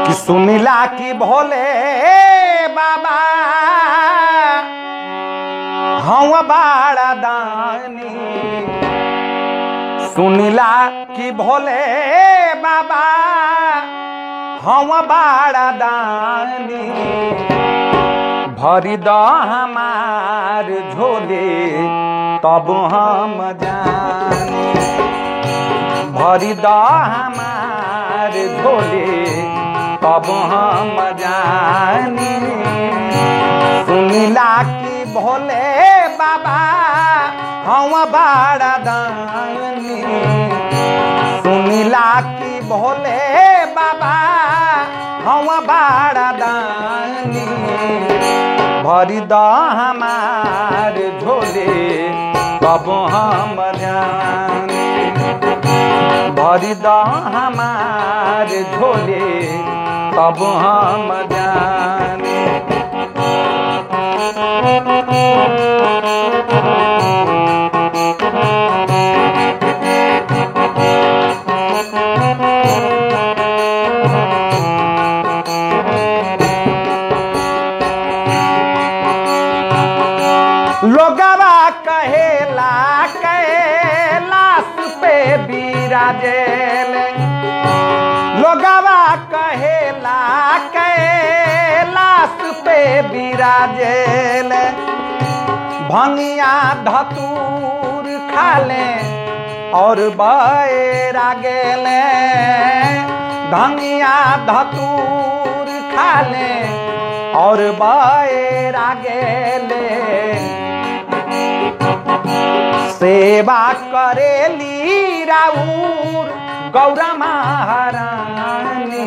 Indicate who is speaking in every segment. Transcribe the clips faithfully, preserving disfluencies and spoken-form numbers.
Speaker 1: कि सुनिला कि भोले बाबा हम बाड़ा दानी, सुनिला कि भोले बाबा हम बाड़ा दानी, भरी द हमार झोले तब हम जानी, भरी द हमार झोले तब हम जानी। सुनिला कि भोले बाबा हम बाड़ा दानी, सुनिला कि भोले बाबा हम बाड़ा दानी, भरी द हमार झोले तब हम जानी, भरी द हमार झोले तब हम जानी। लोगवा कहेला कैलाश पे बिराजेल, लोगवा कहेला कैलाश पे बिराजेल, भंगिया धतूर खाले और बैरा गेले, भंगिया धतूर खाले और बैरा गेले, सेवा करेली राउर गौरा महारानी,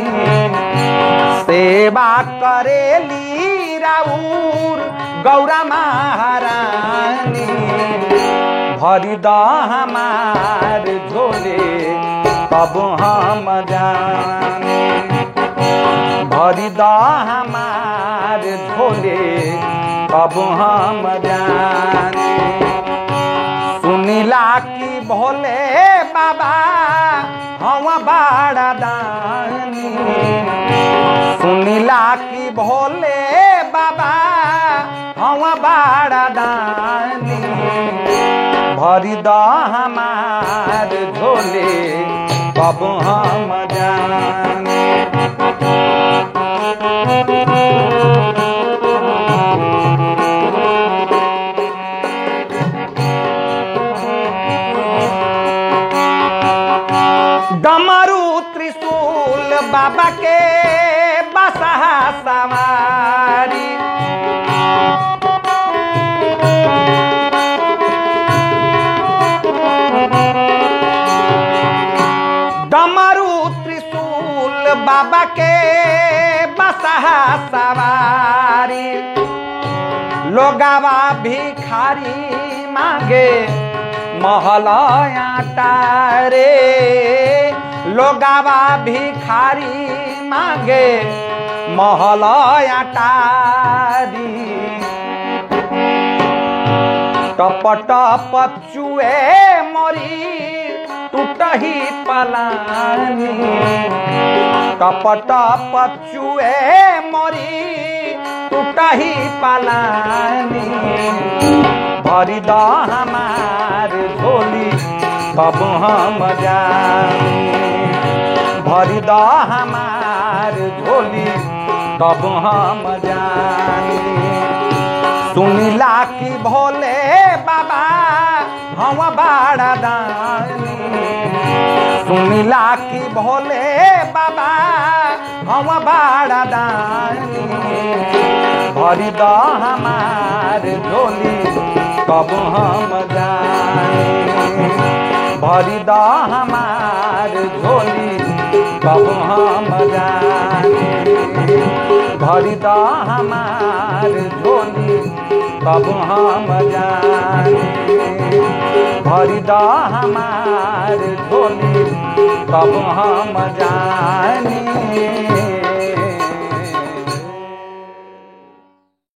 Speaker 1: सेवा करेली राउर गौरा महारानी, भरी द हमार झोले तब हम जानी, भरी द हमार झोले तब हम जानी। सुनिला कि भोले बाबा हम बाड़ा दानी, सुनिला कि भोले बाबा हम बाड़ा दानी, भरी द हमार झोले तब हम जानी। डमरू त्रिशूल बाबा के बसहा सवारी, डमरू त्रिशूल बाबा के बसहा सवारी, लोगावा भिखारी मांगे महलया तारे, लोगावा भिखारी मांगे महलया तारी, टप टप चुए मोरी टूटही पलानी, टप टप चुए मोरी टूटही पलानी, भरी द हमार झोली तब हम जानी, भरी द हमार झोली तब हम जानी। सुनिला कि भोले बाबा हम बाड़ा दानी, सुनिला कि भोले बाबा हम बाड़ा दानी, भरी द हमार झोली तब हम जानी, भरी द हमार झोली तब हम जानी, भरी द हमार झोली तब हम जानी, भरी द हमार झोली तब हम जानी।